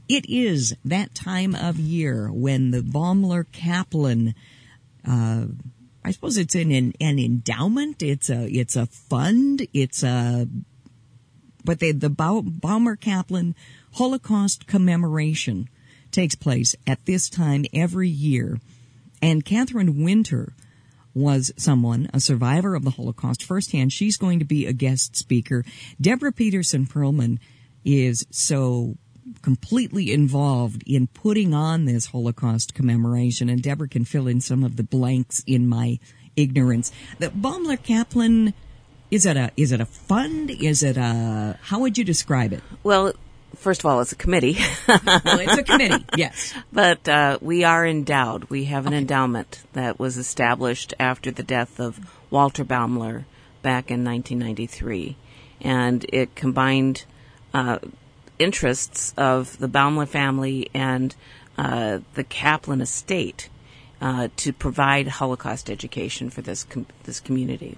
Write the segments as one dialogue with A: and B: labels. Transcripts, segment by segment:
A: It is that time of year when the Baumler Kaplan, I suppose it's an endowment. It's a fund. But the Baumler Kaplan Holocaust commemoration takes place at this time every year. And Catherine Winter was a survivor of the Holocaust firsthand. She's going to be a guest speaker. Deborah Peterson Perlman is so completely involved in putting on this Holocaust commemoration, and Deborah can fill in some of the blanks in my ignorance. The Baumler Kaplan, is it a fund? How would you describe it?
B: Well, first of all, it's a committee.
A: Well, it's a committee, yes.
B: But we are endowed. We have an endowment that was established after the death of Walter Baumler back in 1993. And it combined interests of the Baumler family and the Kaplan estate to provide Holocaust education for this community.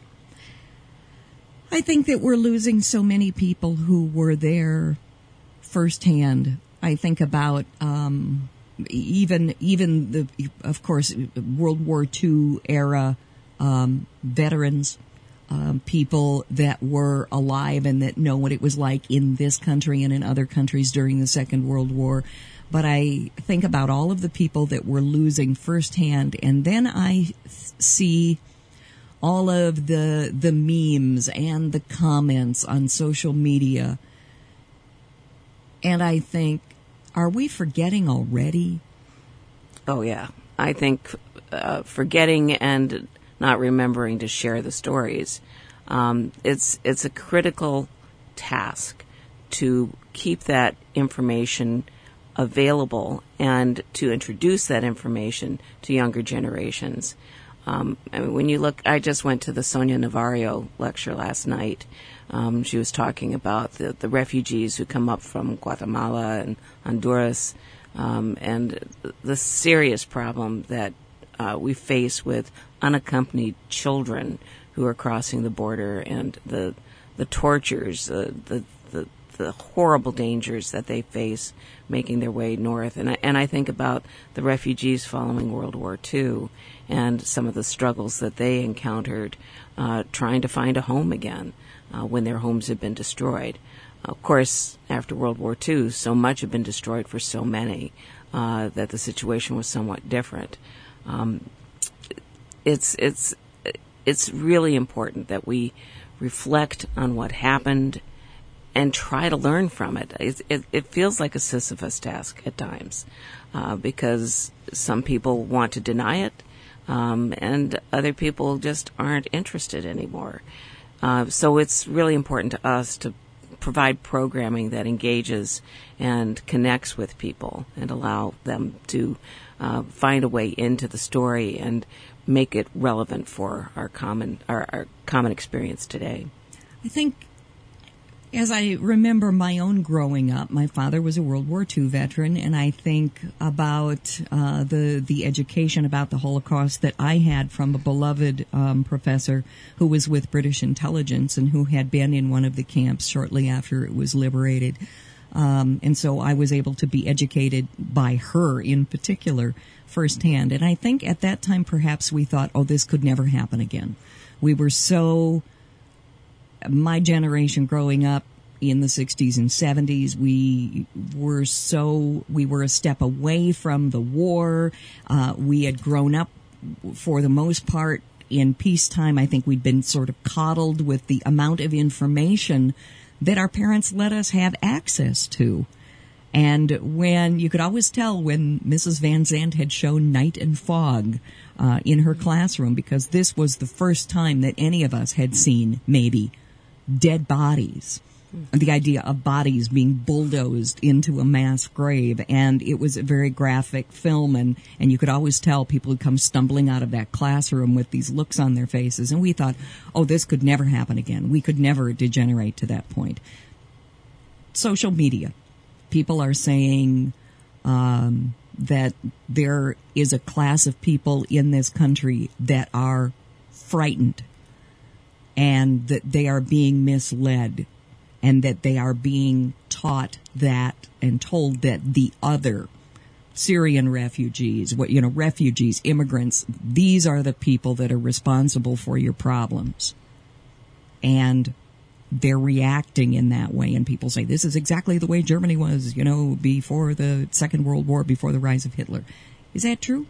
A: I think that we're losing so many people who were there firsthand. I think about even the, of course, World War II era veterans, people that were alive and that know what it was like in this country and in other countries during the Second World War. But I think about all of the people that we're losing firsthand, and then I see all of the memes and the comments on social media, and I think, are we forgetting already?
B: Oh, yeah. I think forgetting and not remembering to share the stories. It's a critical task to keep that information available and to introduce that information to younger generations. I mean, when you look, I just went to the Sonia Navarro lecture last night. She was talking about the refugees who come up from Guatemala and Honduras, and the serious problem that we face with unaccompanied children who are crossing the border, and the tortures, the horrible dangers that they face making their way north. And I think about the refugees following World War II and some of the struggles that they encountered trying to find a home again when their homes had been destroyed. Of course, after World War II, so much had been destroyed for so many that the situation was somewhat different. It's really important that we reflect on what happened and try to learn from it. It feels like a Sisyphus task at times because some people want to deny it and other people just aren't interested anymore. So it's really important to us to provide programming that engages and connects with people and allow them to find a way into the story and make it relevant for our common experience today.
A: I think, as I remember my own growing up, my father was a World War II veteran, and I think about the education about the Holocaust that I had from a beloved professor who was with British intelligence and who had been in one of the camps shortly after it was liberated. And so I was able to be educated by her in particular firsthand. And I think at that time perhaps we thought, oh, this could never happen again. We were so... My generation growing up in the 60s and 70s, we were a step away from the war. We had grown up, for the most part, in peacetime. I think we'd been sort of coddled with the amount of information that our parents let us have access to. And when you could always tell when Mrs. Van Zandt had shown Night and Fog in her classroom, because this was the first time that any of us had seen, maybe, dead bodies. The idea of bodies being bulldozed into a mass grave. And it was a very graphic film, and you could always tell people would come stumbling out of that classroom with these looks on their faces. And we thought, oh, this could never happen again. We could never degenerate to that point. Social media. People are saying that there is a class of people in this country that are frightened and that they are being misled, and that they are being taught that and told that the other Syrian refugees, refugees, immigrants, these are the people that are responsible for your problems. And they're reacting in that way. And people say, this is exactly the way Germany was, before the Second World War, before the rise of Hitler. Is that true?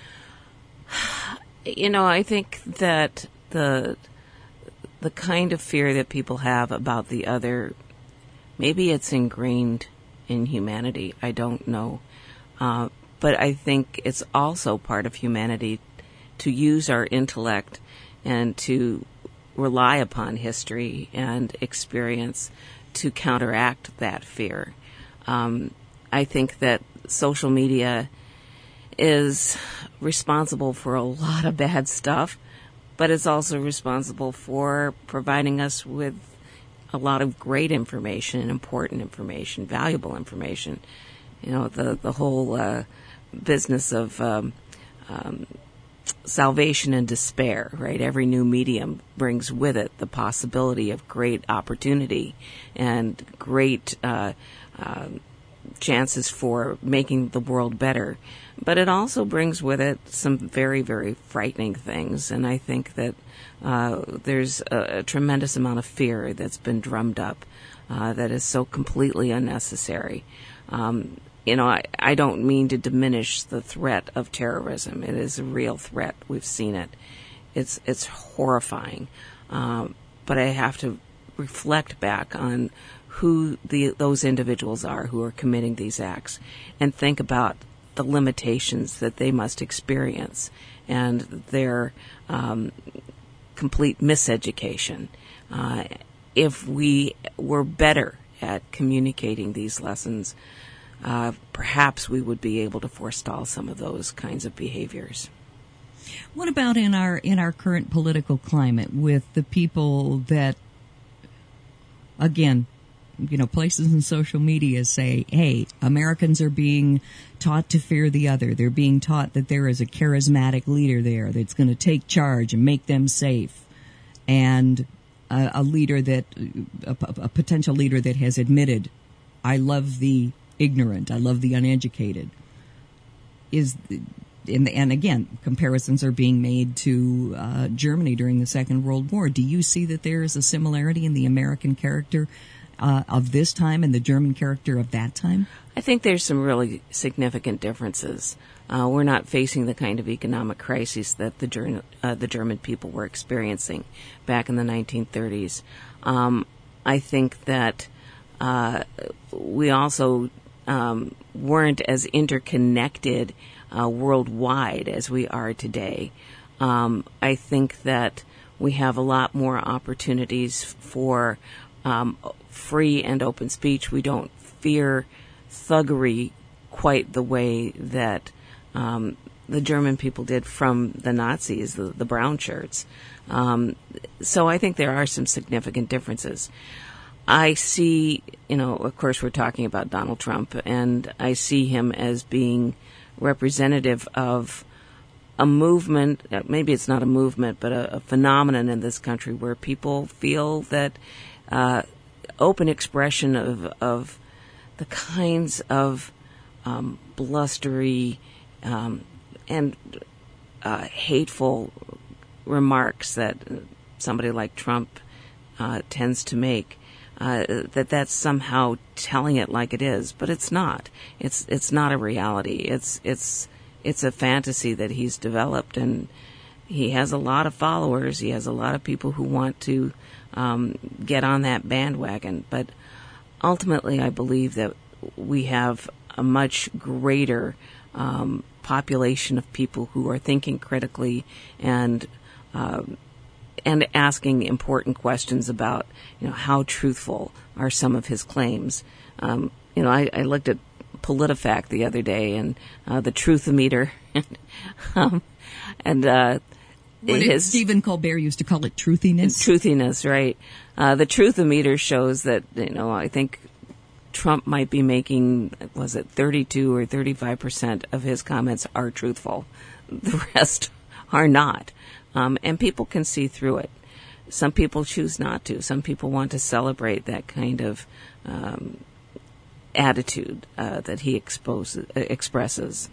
B: I think that the kind of fear that people have about the other, maybe it's ingrained in humanity. I don't know. But I think it's also part of humanity to use our intellect and to rely upon history and experience to counteract that fear. I think that social media is responsible for a lot of bad stuff, but it's also responsible for providing us with a lot of great information, important information, valuable information. The whole business of salvation and despair, right? Every new medium brings with it the possibility of great opportunity and great chances for making the world better. But it also brings with it some very, very frightening things. And I think that there's a tremendous amount of fear that's been drummed up that is so completely unnecessary. I don't mean to diminish the threat of terrorism. It is a real threat. We've seen it. It's horrifying. But I have to reflect back on who those individuals are who are committing these acts and think about the limitations that they must experience and their complete miseducation. If we were better at communicating these lessons, perhaps we would be able to forestall some of those kinds of behaviors.
A: What about in our current political climate with the people that, again, places in social media say, hey, Americans are being taught to fear the other. They're being taught that there is a charismatic leader there that's going to take charge and make them safe. And a potential leader that has admitted, I love the ignorant, I love the uneducated. And again, comparisons are being made to Germany during the Second World War. Do you see that there is a similarity in the American character of this time and the German character of that time?
B: I think there's some really significant differences. We're not facing the kind of economic crises that the German people were experiencing back in the 1930s. I think that we also weren't as interconnected worldwide as we are today. I think that we have a lot more opportunities for free and open speech. We don't fear thuggery quite the way that the German people did from the Nazis, the brown shirts. So I think there are some significant differences. I see, of course we're talking about Donald Trump, and I see him as being representative of a movement, maybe it's not a movement, but a phenomenon in this country where people feel that open expression of the kinds of blustery and hateful remarks that somebody like Trump tends to make, that's somehow telling it like it is, but it's not. It's not a reality. It's a fantasy that he's developed, and he has a lot of followers. He has a lot of people who want to get on that bandwagon. But ultimately, I believe that we have a much greater population of people who are thinking critically and asking important questions about, how truthful are some of his claims. I looked at PolitiFact the other day and the Truthometer,
A: Stephen Colbert used to call it truthiness.
B: Truthiness, right? The Truthometer shows that I think Trump might be making 32 or 35% of his comments are truthful. The rest are not, and people can see through it. some people choose not to. Some people want to celebrate that kind of attitude that he expresses.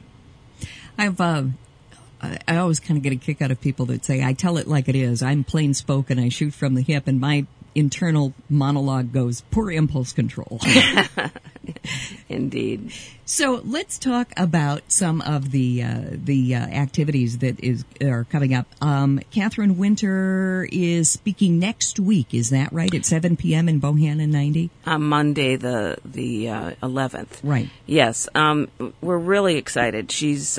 A: I always kind of get a kick out of people that say, I tell it like it is. I'm plain spoken. I shoot from the hip, and my internal monologue goes, poor impulse control.
B: Indeed.
A: So let's talk about some of the activities that are coming up. Catherine Winter is speaking next week. Is that right? At 7 p.m. in Bohannon 90?
B: Monday, the 11th.
A: Right.
B: Yes. We're really excited.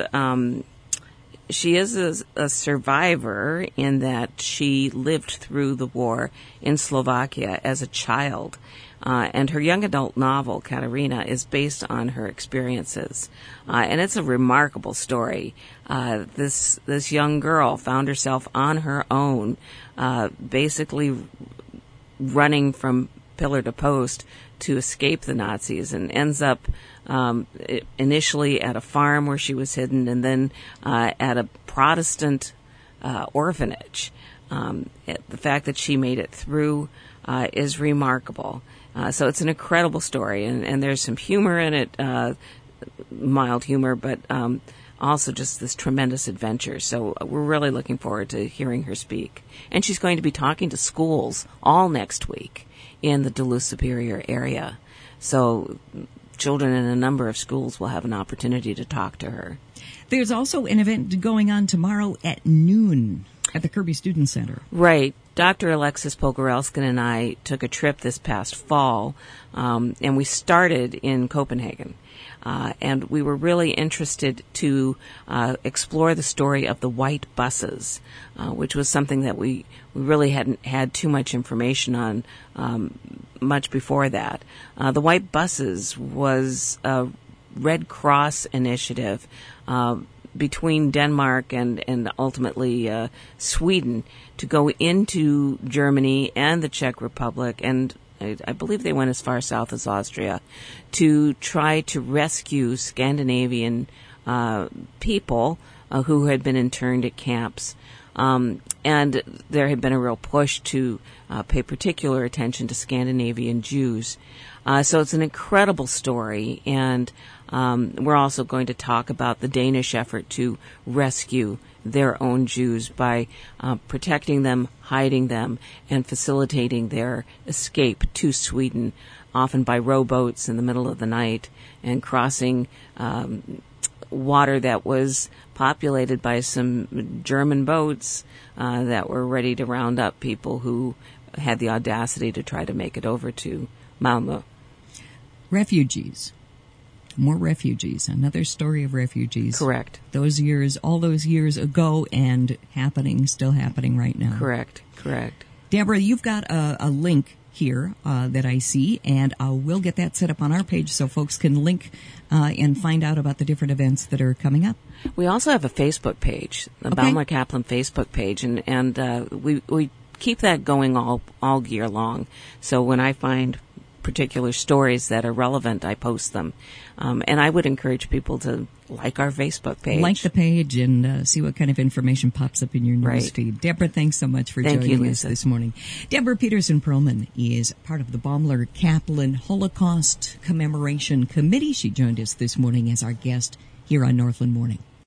B: She is a survivor in that she lived through the war in Slovakia as a child. And her young adult novel, Katerina, is based on her experiences. And it's a remarkable story. This young girl found herself on her own, basically running from pillar to post to escape the Nazis, and ends up initially at a farm where she was hidden, and then at a Protestant orphanage. The fact that she made it through is remarkable. So it's an incredible story, and there's some humor in it, mild humor, but also just this tremendous adventure. So we're really looking forward to hearing her speak. And she's going to be talking to schools all next week in the Duluth Superior area. So children in a number of schools will have an opportunity to talk to her.
A: There's also an event going on tomorrow at noon at the Kirby Student Center.
B: Right. Dr. Alexis Pogorelskin and I took a trip this past fall, and we started in Copenhagen. And we were really interested to explore the story of the white buses, which was something that we really hadn't had too much information on much before that. The white buses was a Red Cross initiative between Denmark and ultimately Sweden to go into Germany and the Czech Republic, and I believe they went as far south as Austria, to try to rescue Scandinavian people who had been interned at camps. And there had been a real push to pay particular attention to Scandinavian Jews. So it's an incredible story, and we're also going to talk about the Danish effort to rescue their own Jews by protecting them, hiding them, and facilitating their escape to Sweden, often by rowboats in the middle of the night, and crossing water that was populated by some German boats that were ready to round up people who had the audacity to try to make it over to Malmö.
A: Refugees. More refugees. Another story of refugees.
B: Correct.
A: All those years ago, and still happening right now.
B: Correct.
A: Deborah, you've got a link here that I see, and we'll get that set up on our page so folks can link and find out about the different events that are coming up.
B: We also have a Facebook page, the Balmer Kaplan Facebook page, and we keep that going all year long. So when I find particular stories that are relevant, I post them. And I would encourage people to like our Facebook page.
A: Like the page and see what kind of information pops up in your news feed. Deborah, thanks so much for joining us this morning. Deborah Peterson-Perlman is part of the Balmer Kaplan Holocaust Commemoration Committee. She joined us this morning as our guest here on Northland Morning.